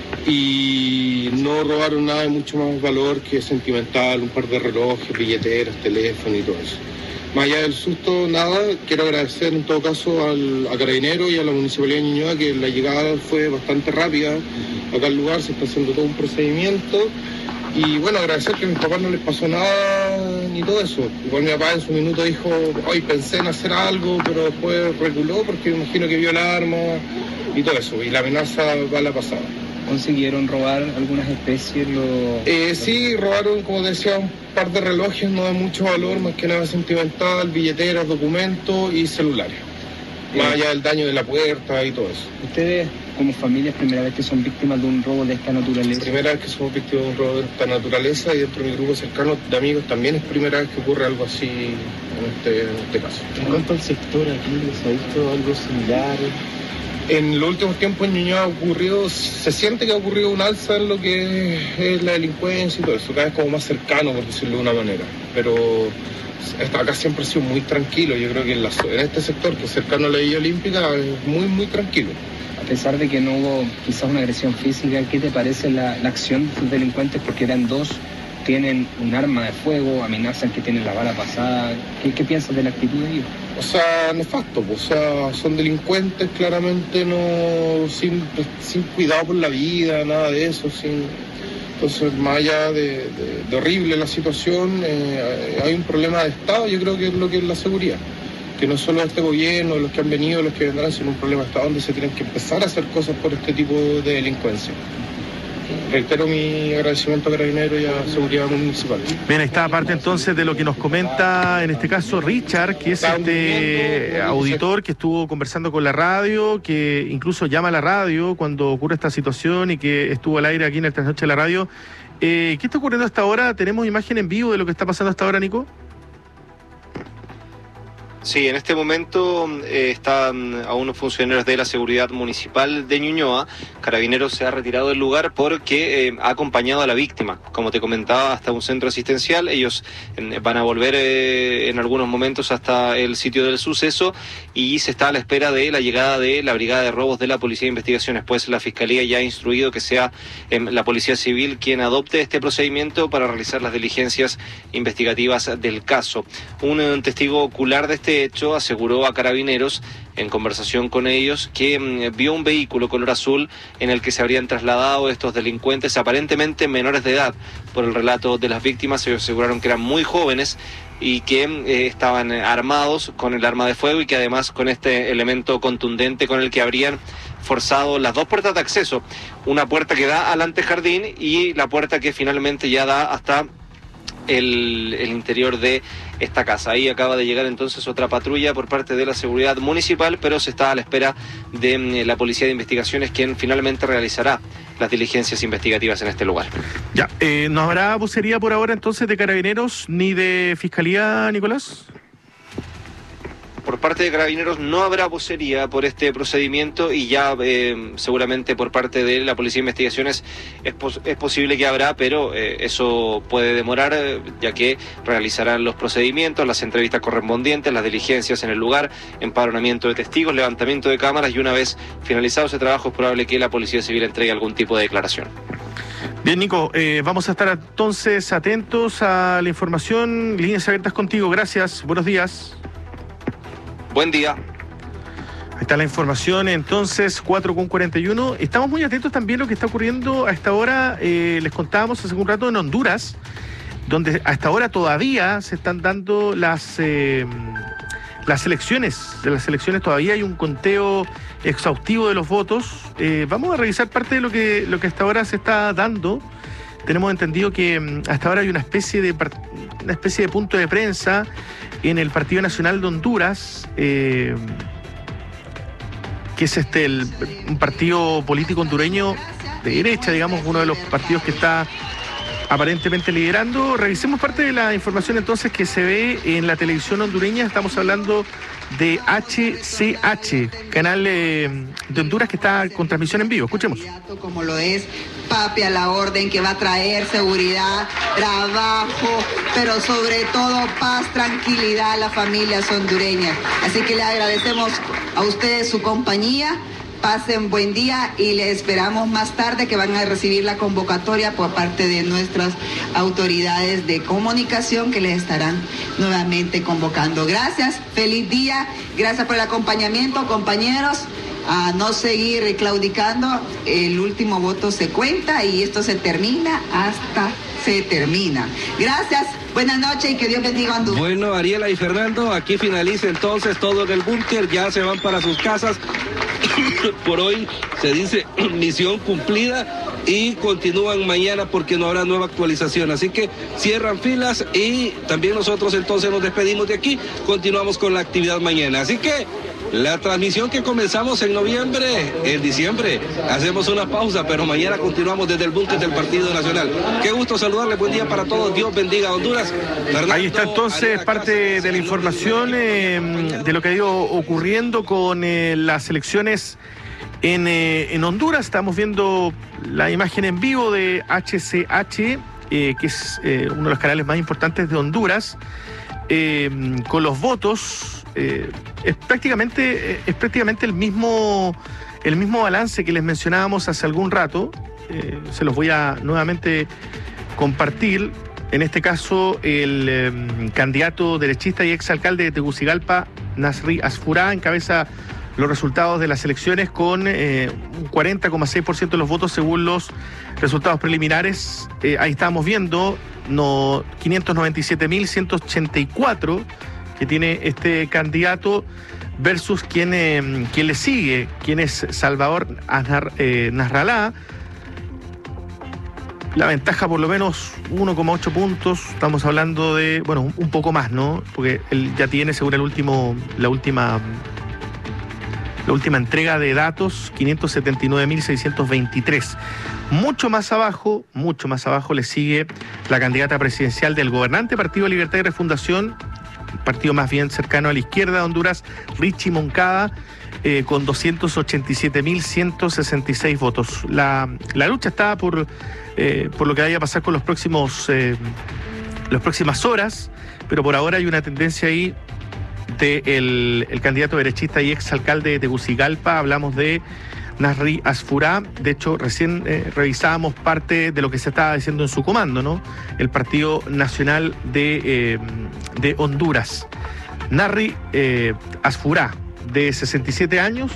y no robaron nada de mucho más valor que sentimental, un par de relojes, billeteras, teléfono y todo eso. Más allá del susto, nada. Quiero agradecer en todo caso a Carabineros y a la Municipalidad de Ñuñoa, que la llegada fue bastante rápida. Acá al lugar se está haciendo todo un procedimiento. Y bueno, agradecer que a mis papás no les pasó nada ni todo eso. Igual mi papá en su minuto dijo: hoy pensé en hacer algo, pero después reculó porque me imagino que vio la arma y todo eso. Y la amenaza va a la pasada. ¿Consiguieron robar algunas especies? Sí, robaron, como decía, un par de relojes, no de mucho valor, más que nada sentimental, billeteras, documentos y celulares. Más allá del daño de la puerta y todo eso. ¿Ustedes, como familia, es primera vez que son víctimas de un robo de esta naturaleza? Primera vez que somos víctimas de un robo de esta naturaleza, y dentro de mi grupo cercano de amigos también es primera vez que ocurre algo así en este caso. En cuanto al sector aquí, ¿les ha visto algo similar? En los últimos tiempos en Ñuñoa se siente que ha ocurrido un alza en lo que es la delincuencia y todo eso, cada vez como más cercano, por decirlo de una manera. Pero acá siempre ha sido muy tranquilo. Yo creo que en este sector, que es cercano a la Villa Olímpica, es muy, muy tranquilo. A pesar de que no hubo quizás una agresión física, ¿qué te parece la acción de sus delincuentes? Porque eran dos, tienen un arma de fuego, amenazan que tienen la bala pasada. ¿Qué piensas de la actitud de ellos? O sea, nefasto, o sea, son delincuentes claramente, sin cuidado por la vida, nada de eso, Entonces, más allá de horrible la situación, hay un problema de Estado. Yo creo que es lo que es la seguridad, que no solo este gobierno, los que han venido, los que vendrán, sino un problema de Estado donde se tienen que empezar a hacer cosas por este tipo de delincuencia. Reitero mi agradecimiento a Carabineros y a Seguridad Municipal. Bien, esta parte entonces de lo que nos comenta en este caso Richard, que es este auditor que estuvo conversando con la radio, que incluso llama a la radio cuando ocurre esta situación y que estuvo al aire aquí en el Trasnoche de la Radio. ¿Qué está ocurriendo hasta ahora? ¿Tenemos imagen en vivo de lo que está pasando hasta ahora, Nico? Sí, en este momento están aún los funcionarios de la Seguridad Municipal de Ñuñoa. Carabineros se ha retirado del lugar porque ha acompañado a la víctima, como te comentaba, hasta un centro asistencial. Ellos van a volver en algunos momentos hasta el sitio del suceso y se está a la espera de la llegada de la Brigada de Robos de la Policía de Investigaciones. Pues la Fiscalía ya ha instruido que sea la Policía Civil quien adopte este procedimiento para realizar las diligencias investigativas del caso. Un testigo ocular de este hecho aseguró a Carabineros, en conversación con ellos, que vio un vehículo color azul en el que se habrían trasladado estos delincuentes, aparentemente menores de edad. Por el relato de las víctimas, ellos aseguraron que eran muy jóvenes y que estaban armados con el arma de fuego y que además con este elemento contundente con el que habrían forzado las dos puertas de acceso, una puerta que da al antejardín y la puerta que finalmente ya da hasta el interior de esta casa. Ahí acaba de llegar entonces otra patrulla por parte de la seguridad municipal, pero se está a la espera de la Policía de Investigaciones, quien finalmente realizará las diligencias investigativas en este lugar. Ya, ¿no habrá vocería por ahora entonces de Carabineros ni de Fiscalía, Nicolás? Por parte de Carabineros no habrá vocería por este procedimiento y ya seguramente por parte de la Policía de Investigaciones es posible que habrá, pero eso puede demorar, ya que realizarán los procedimientos, las entrevistas correspondientes, las diligencias en el lugar, empadronamiento de testigos, levantamiento de cámaras, y una vez finalizado ese trabajo es probable que la Policía Civil entregue algún tipo de declaración. Bien, Nico, vamos a estar entonces atentos a la información. Líneas abiertas contigo, gracias, buenos días. Buen día. Ahí está la información, entonces, 4:41. Estamos muy atentos también a lo que está ocurriendo a esta hora. Les contábamos hace un rato en Honduras, donde a esta hora todavía se están dando las elecciones. De las elecciones todavía hay un conteo exhaustivo de los votos. Vamos a revisar parte de lo que hasta ahora se está dando. Tenemos entendido que hasta ahora hay una especie de punto de prensa en el Partido Nacional de Honduras, que es un partido político hondureño de derecha, digamos, uno de los partidos que está aparentemente liderando. Revisemos parte de la información entonces que se ve en la televisión hondureña. Estamos hablando de HCH, canal de Honduras, que está con transmisión en vivo. Escuchemos. Como lo es Papi a la orden, que va a traer seguridad, trabajo, pero sobre todo paz, tranquilidad a las familias hondureñas. Así que le agradecemos a ustedes su compañía. Pasen buen día y les esperamos más tarde, que van a recibir la convocatoria por parte de nuestras autoridades de comunicación, que les estarán nuevamente convocando. Gracias, feliz día, gracias por el acompañamiento, compañeros. A no seguir claudicando, el último voto se cuenta y esto se termina hasta se termina. Gracias, buenas noches y que Dios bendiga a Honduras. Bueno, Ariela y Fernando, aquí finaliza entonces todo en el búnker, ya se van para sus casas. Por hoy se dice misión cumplida y continúan mañana porque no habrá nueva actualización. Así que cierran filas y también nosotros entonces nos despedimos de aquí. Continuamos con la actividad mañana. Así que la transmisión que comenzamos en diciembre, hacemos una pausa, pero mañana continuamos desde el búnker del Partido Nacional. Qué gusto saludarles, buen día para todos, Dios bendiga a Honduras. Fernando, ahí está entonces parte de la información de lo que ha ido ocurriendo con las elecciones en Honduras. Estamos viendo la imagen en vivo de HCH, que es uno de los canales más importantes de Honduras, con los votos. Es prácticamente el mismo balance que les mencionábamos hace algún rato. Se los voy a nuevamente compartir. En este caso, el candidato derechista y exalcalde de Tegucigalpa, Nasri Asfurá, encabeza los resultados de las elecciones con un 40,6% de los votos según los resultados preliminares. Ahí estamos viendo 597.184 que tiene este candidato versus quien le sigue, quien es Salvador Nasrallah. La ventaja por lo menos 1,8 puntos, estamos hablando de, bueno, un poco más, ¿no? Porque él ya tiene, según la última entrega de datos, 579.623. Mucho más abajo le sigue la candidata presidencial del gobernante Partido Libertad y Refundación, partido más bien cercano a la izquierda de Honduras, Richie Moncada, con 287.166 votos. La lucha está por lo que vaya a pasar con las próximas horas, pero por ahora hay una tendencia ahí del candidato derechista y exalcalde de Tegucigalpa. Hablamos de Nasri Asfurá. De hecho, recién revisábamos parte de lo que se estaba diciendo en su comando, ¿no? El Partido Nacional de Honduras. Nasri Asfurá, de 67 años,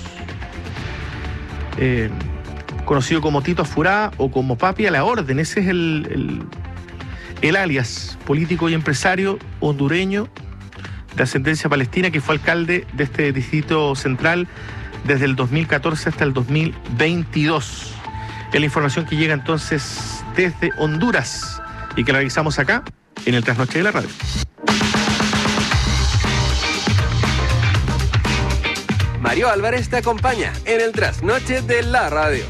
conocido como Tito Asfurá o como Papi a la orden. Ese es el alias político y empresario hondureño de ascendencia palestina, que fue alcalde de este distrito central desde el 2014 hasta el 2022. Es la información que llega entonces desde Honduras y que la revisamos acá en el Trasnoche de la Radio. Mario Álvarez te acompaña en el Trasnoche de la Radio.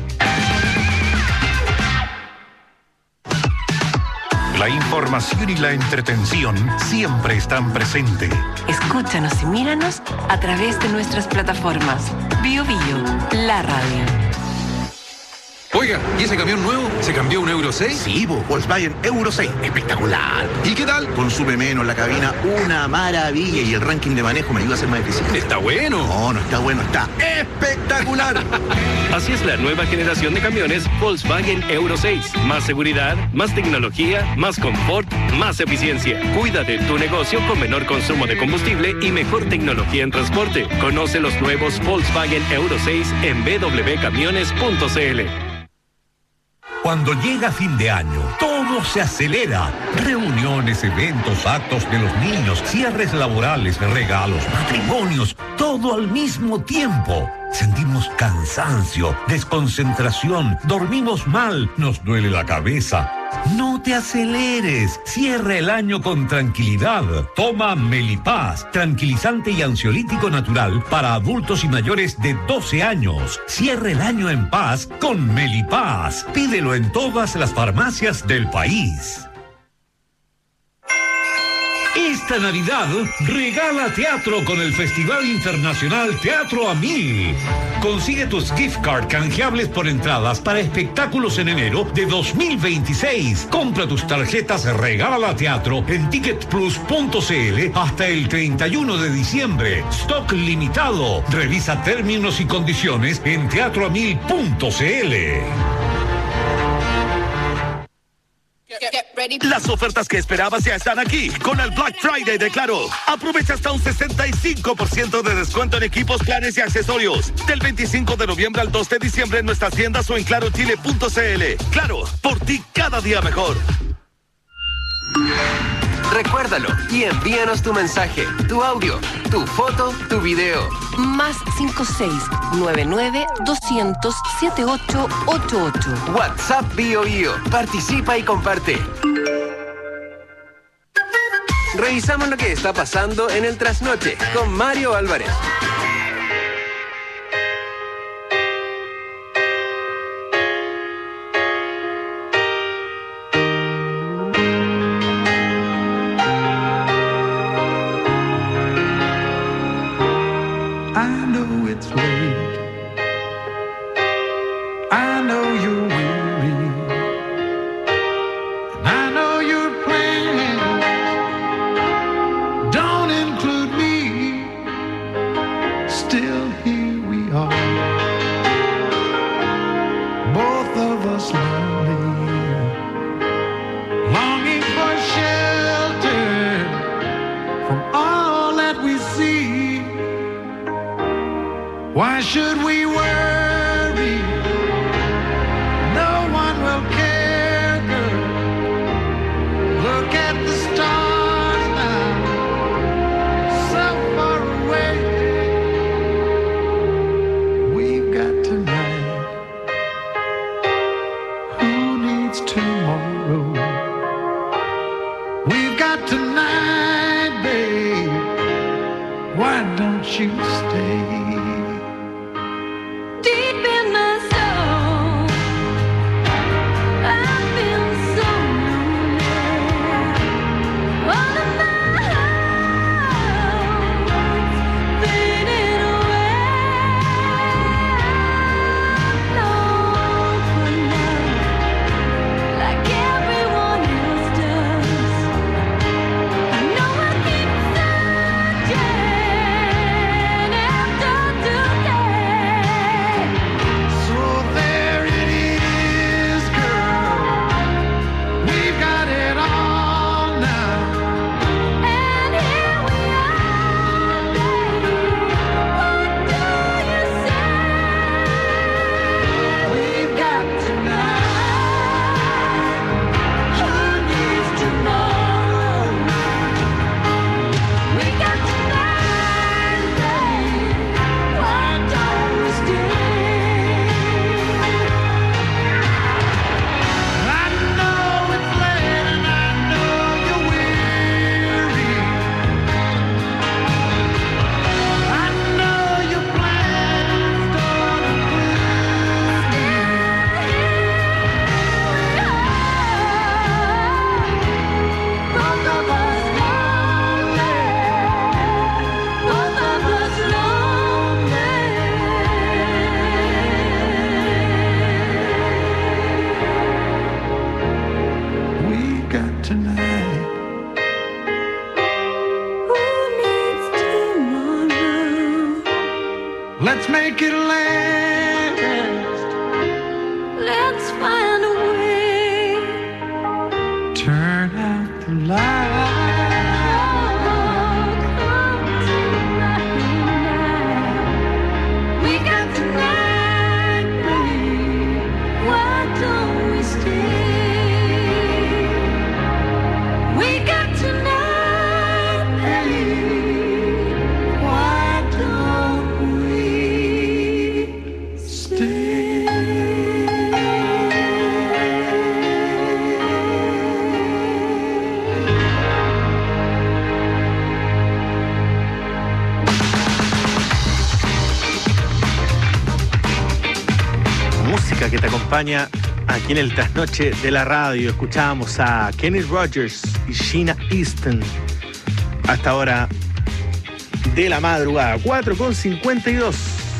La información y la entretención siempre están presentes. Escúchanos y míranos a través de nuestras plataformas. Bio Bio, la radio. Oiga, ¿y ese camión nuevo? ¿Se cambió un Euro 6? Sí, Volkswagen Euro 6. Espectacular. ¿Y qué tal? Consume menos la cabina, una maravilla. Y el ranking de manejo me ayuda a ser más eficiente. ¿Está bueno? No, no está bueno, está espectacular. Así es la nueva generación de camiones Volkswagen Euro 6. Más seguridad, más tecnología, más confort, más eficiencia. Cuida de tu negocio con menor consumo de combustible y mejor tecnología en transporte. Conoce los nuevos Volkswagen Euro 6 en www.camiones.cl. Cuando llega fin de año, todo se acelera. Reuniones, eventos, actos de los niños, cierres laborales, regalos, matrimonios, todo al mismo tiempo. Sentimos cansancio, desconcentración, dormimos mal, nos duele la cabeza. No te aceleres, cierra el año con tranquilidad. Toma Melipaz, tranquilizante y ansiolítico natural para adultos y mayores de 12 años. Cierra el año en paz con Melipaz. Pídelo en todas las farmacias del país. Esta Navidad, regala teatro con el Festival Internacional Teatro a Mil. Consigue tus gift card canjeables por entradas para espectáculos en enero de 2026. Compra tus tarjetas Regala Teatro en ticketplus.cl hasta el 31 de diciembre. Stock limitado. Revisa términos y condiciones en teatroamil.cl. Las ofertas que esperabas ya están aquí con el Black Friday de Claro. Aprovecha hasta un 65% de descuento en equipos, planes y accesorios. Del 25 de noviembre al 2 de diciembre en nuestras tiendas o en clarochile.cl. Claro, por ti cada día mejor. Recuérdalo y envíanos tu mensaje, tu audio, tu foto, tu video. Más 56-99-200-7888. WhatsApp Bio Bio. Participa y comparte. Revisamos lo que está pasando en el Trasnoche con Mario Álvarez. Why should we worry? No one will care, girl. Look at the stars now, so far away. We've got tonight. Who needs tomorrow? We've got tonight, babe. Why don't you stay? Deep in the Let's find a way. Turn out the light. Que te acompaña aquí en el trasnoche de la radio. Escuchábamos a Kenny Rogers y Sheena Easton hasta ahora de la madrugada, 4:52.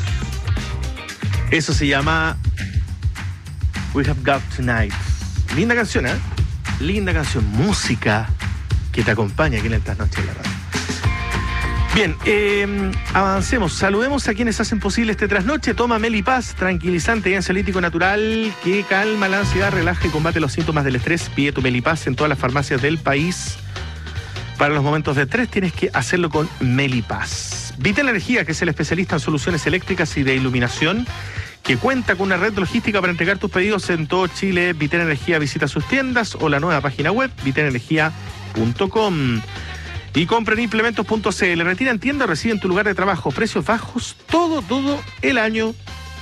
Eso se llama We Have Got Tonight. Linda canción, ¿eh? Linda canción, música que te acompaña aquí en el trasnoche de la radio. Bien, avancemos. Saludemos a quienes hacen posible este trasnoche. Toma Melipaz, tranquilizante y ansiolítico natural que calma la ansiedad, relaja y combate los síntomas del estrés. Pide tu Melipaz en todas las farmacias del país. Para los momentos de estrés tienes que hacerlo con Melipaz. Vitel Energía, que es el especialista en soluciones eléctricas y de iluminación, que cuenta con una red logística para entregar tus pedidos en todo Chile. Vitel Energía, visita sus tiendas o la nueva página web vitelenergia.com. Y compra en implementos.cl. Retira en tienda o recibe en tu lugar de trabajo. Precios bajos todo el año.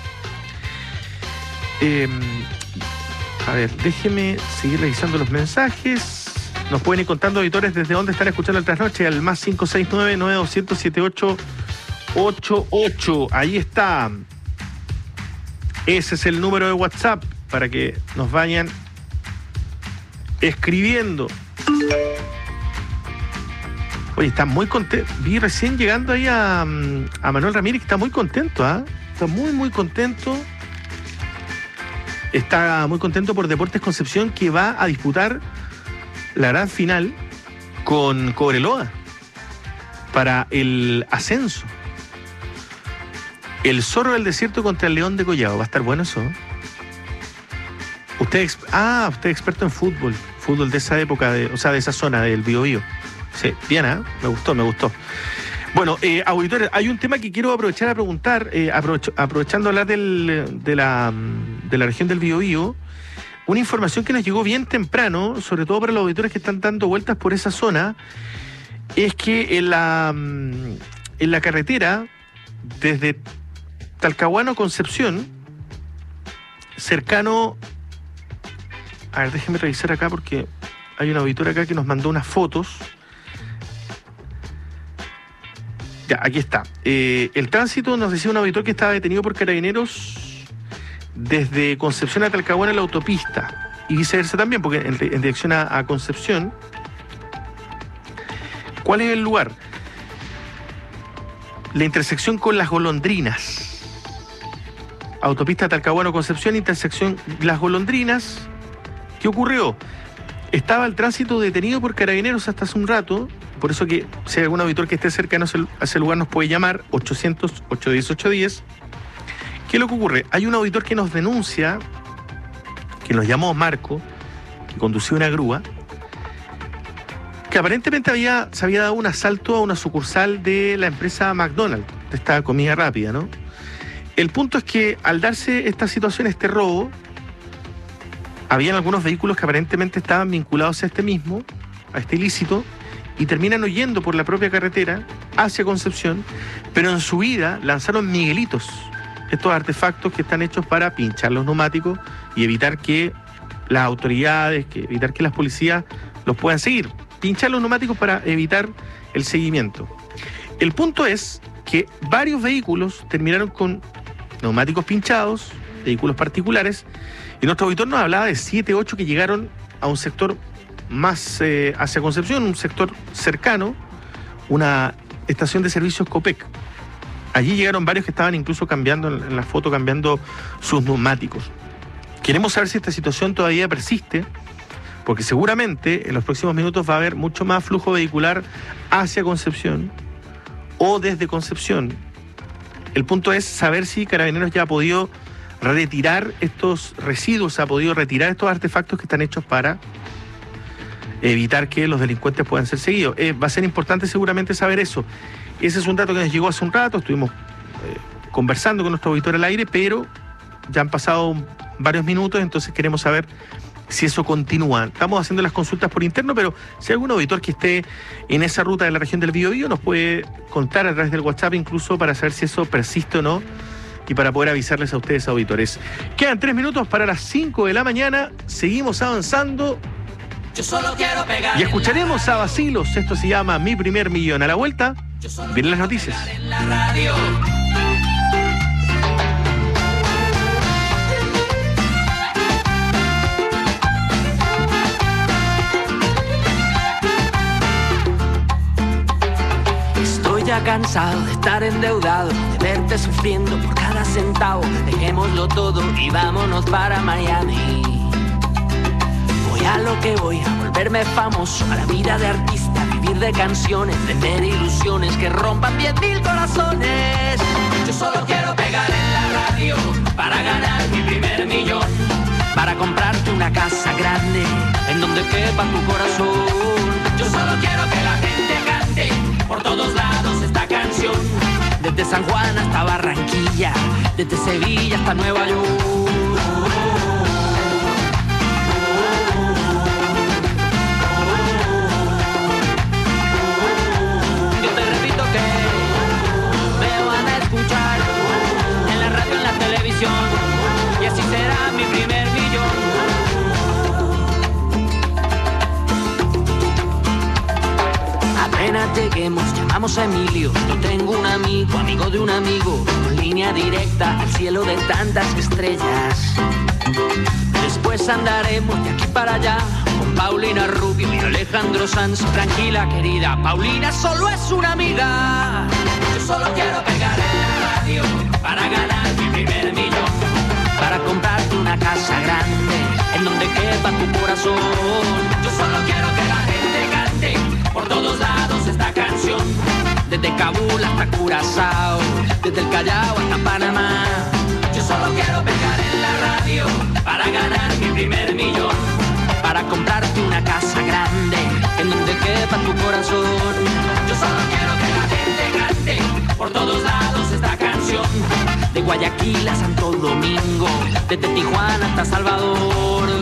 A ver, déjeme seguir revisando los mensajes. Nos pueden ir contando, auditores, desde dónde están escuchando el trasnoche al más 569-9200-7888. Ahí está. Ese es el número de WhatsApp para que nos vayan escribiendo. Oye, está muy contento. Vi recién llegando ahí a Manuel Ramírez, que está muy contento, ¿ah? Está muy contento. Está muy contento por Deportes Concepción, que va a disputar la gran final con Cobreloa para el ascenso. El Zorro del Desierto contra el León de Collado. Va a estar bueno eso. Usted es experto en fútbol. Fútbol de esa época, de esa zona del Biobío. Sí, bien, ¿eh? Me gustó. Bueno, auditores, hay un tema que quiero aprovechar a preguntar, aprovechando hablar de la región del Biobío, una información que nos llegó bien temprano, sobre todo para los auditores que están dando vueltas por esa zona, es que en la carretera desde Talcahuano a Concepción, cercano, a ver, déjeme revisar acá porque hay un auditor acá que nos mandó unas fotos. Ya, aquí está. El tránsito, nos decía un auditor que estaba detenido por carabineros desde Concepción a Talcahuano en la autopista y viceversa también, porque en dirección a Concepción. ¿Cuál es el lugar? La intersección con Las Golondrinas. Autopista Talcahuano-Concepción, intersección Las Golondrinas. ¿Qué ocurrió? Estaba el tránsito detenido por carabineros hasta hace un rato. Por eso que si hay algún auditor que esté cercano a ese lugar nos puede llamar 800-810-810. ¿Qué es lo que ocurre? Hay un auditor que nos denuncia, que nos llamó Marco, que conducía una grúa, que aparentemente se había dado un asalto a una sucursal de la empresa McDonald's, de esta comida rápida, ¿no? El punto es que al darse esta situación, este robo, habían algunos vehículos que aparentemente estaban vinculados a este ilícito, y terminan huyendo por la propia carretera hacia Concepción, pero en su vida lanzaron miguelitos, estos artefactos que están hechos para pinchar los neumáticos y evitar que las autoridades, evitar que las policías los puedan seguir. Pinchar los neumáticos para evitar el seguimiento. El punto es que varios vehículos terminaron con neumáticos pinchados, vehículos particulares, y nuestro auditor nos hablaba de 7, 8 que llegaron a un sector más hacia Concepción, un sector cercano, una estación de servicios Copec. Allí llegaron varios que estaban incluso cambiando, en la foto, cambiando sus neumáticos. Queremos saber si esta situación todavía persiste, porque seguramente en los próximos minutos va a haber mucho más flujo vehicular hacia Concepción o desde Concepción El punto es saber si Carabineros ya ha podido retirar estos residuos, ha podido retirar estos artefactos que están hechos para evitar que los delincuentes puedan ser seguidos. Va a ser importante seguramente saber eso. Ese es un dato que nos llegó hace un rato, estuvimos conversando con nuestro auditor al aire, pero ya han pasado varios minutos, entonces queremos saber si eso continúa. Estamos haciendo las consultas por interno, pero si hay algún auditor que esté en esa ruta de la región del Biobío, nos puede contar a través del WhatsApp incluso para saber si eso persiste o no y para poder avisarles a ustedes, auditores. Quedan 3 minutos para las 5 de la mañana, seguimos avanzando. Yo solo quiero pegar y escucharemos a Bacilos, esto se llama Mi Primer Millón. A la vuelta, vienen las noticias. En la radio. Estoy ya cansado de estar endeudado, de verte sufriendo por cada centavo. Dejémoslo todo y vámonos para Miami. Voy a lo que voy, a volverme famoso, a la vida de artista, vivir de canciones, vender ilusiones que rompan 10.000 corazones. Yo solo quiero pegar en la radio para ganar mi primer millón. Para comprarte una casa grande en donde quepa tu corazón. Yo solo quiero que la gente cante por todos lados esta canción. Desde San Juan hasta Barranquilla, desde Sevilla hasta Nueva York. Y así será mi primer millón. Apenas lleguemos, llamamos a Emilio. Yo tengo un amigo de un amigo, con línea directa al cielo de tantas estrellas. Después andaremos de aquí para allá con Paulina Rubio y Alejandro Sanz. Tranquila, querida, Paulina solo es una amiga. Yo solo quiero pegar en la radio para ganar mi primer millón. Para comprarte una casa grande en donde quepa tu corazón. Yo solo quiero que la gente cante por todos lados esta canción. Desde Kabul hasta Curazao, desde el Callao hasta Panamá. Yo solo quiero pegar en la radio para ganar mi primer millón. Para comprarte una casa grande en donde quepa tu corazón. Yo solo quiero que la gente cante por todos lados esta canción. De Guayaquil a Santo Domingo, desde Tijuana hasta Salvador.